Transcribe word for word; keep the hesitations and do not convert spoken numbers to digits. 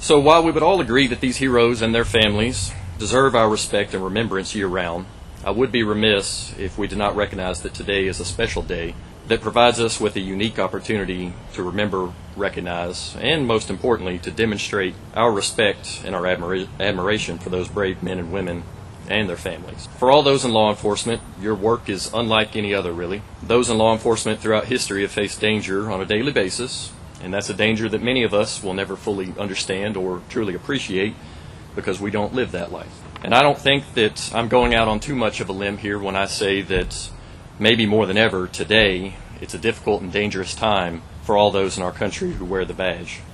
So while we would all agree that these heroes and their families deserve our respect and remembrance year-round, I would be remiss if we did not recognize that today is a special day that provides us with a unique opportunity to remember, recognize, and most importantly, to demonstrate our respect and our admira- admiration for those brave men and women and their families. For all those in law enforcement, your work is unlike any other, really. Those in law enforcement throughout history have faced danger on a daily basis, and that's a danger that many of us will never fully understand or truly appreciate because we don't live that life. And I don't think that I'm going out on too much of a limb here when I say that maybe more than ever today, it's a difficult and dangerous time for all those in our country who wear the badge.